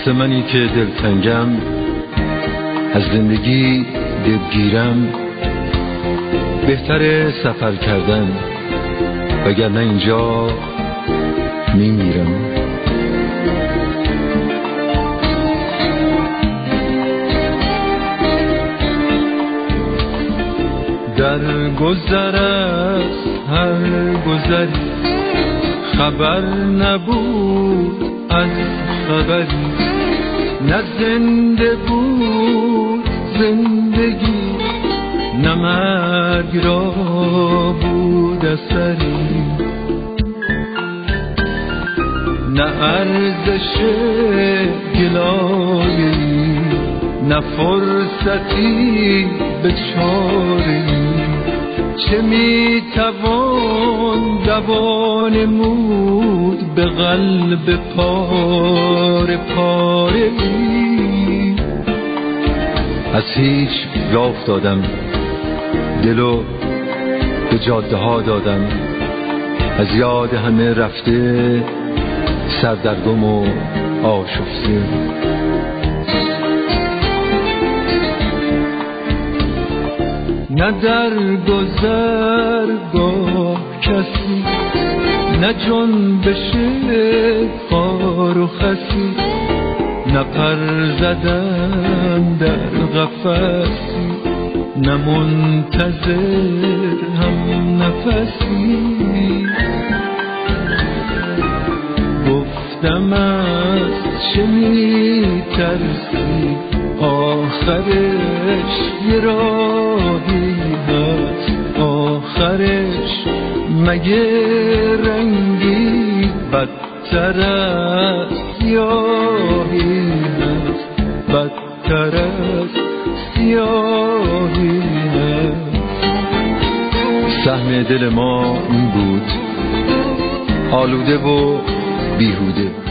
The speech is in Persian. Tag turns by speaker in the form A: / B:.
A: واسه منی که دلتنگم، از زندگی دلگیرم، بهتره سفر کردن وگرنه اینجا میمیرم. در گذر از هر گذری خبر نبود از خبری، نه زنده بود زندگی، نه مرگ را بود اثری، نه ارزش گلایه‌ای، نه فرصتی به چاره‌ای. چه میتوان دوانمود به قلب پاره پاره‌ای؟ از هیچ راه افتادم، دلو به جاده ها دادم، از یاد همه رفته، سردرگم و آشفته. نه در گذرگاه کسی، نه جنبش خار و خسی، نه پر زدن در قفسی، نه منتظر هم نفسی. گفتم از چه میترسی، آخرش یه راهی هست، آخرش مگه رنگی بدتر از سیاهی هست، بدتر از سیاهی هست. سهم دل ما این بود، آلوده و بیهوده.